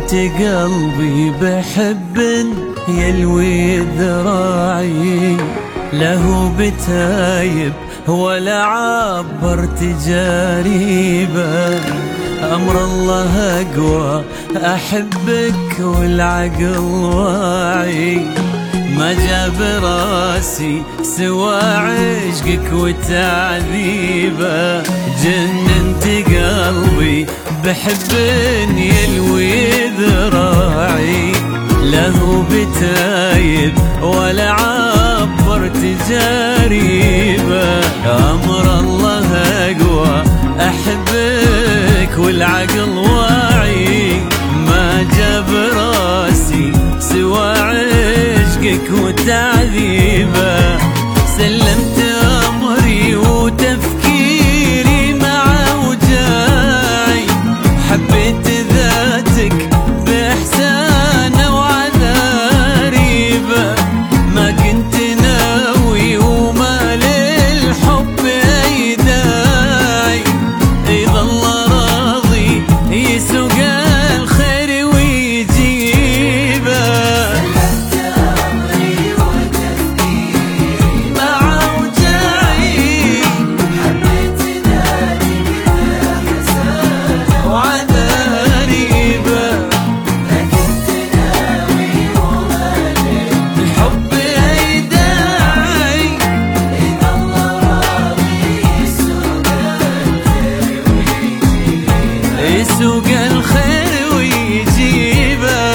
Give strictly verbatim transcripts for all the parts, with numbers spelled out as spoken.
انت قلبي بحب يلوي ذراعي، له بتايب ولا عبر تجاريبه. أمر الله أقوى أحبك والعقل واعي، ما جاب راسي سوى عشقك وتعذيبه. جننت قلبي بحب يلوي ذراعي، له بتايب ولا عبر تجاريبه. أمر الله أقوى أحبك والعقل واعي، ما جاب راسي سوى عشقك وتعذيبه. سلمت أمري وتفكيري مع وجاعي، حبيت ذاتك بإحسانه وعذاريبه. ما كنت ناوي وما للحب أي داعي، يظل راضي يسوق الخير ويجيبه. سلمت أمري وتفكيري مع وجاعي، حبيت ذاتك بإحسانه وعذاريبه. ما كنت ناوي وما للحب أي داعي، يظل راضي يسوق الخير ويجيبه. يسوق الخير ويجيبه.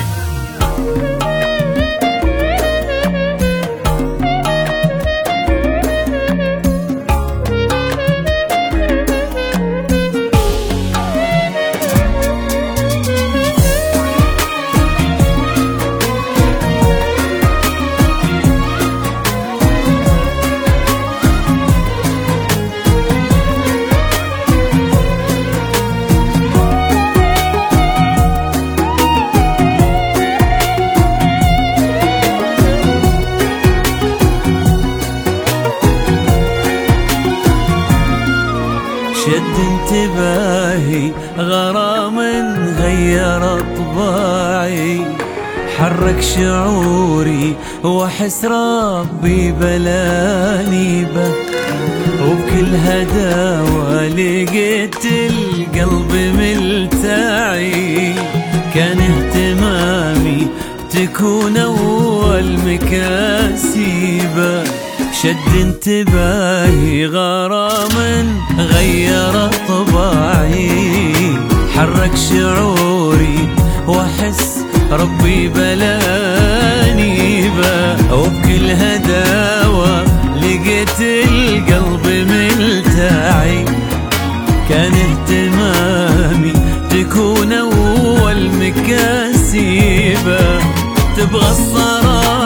شد انتباهي غرام غير طباعي، حرك شعوري واحس ربي بلاني به. وبكل هداوى لقيت القلب ملتعي، كان اهتمامي تكون اول مكاسبه. شد انتباهي غرام غير طباعي، حرك شعوري واحس ربي بلاني به. وبكل هداوى لقيت القلب ملتعي، كان اهتمامي تكون اول مكاسبه. تبغى الصراحة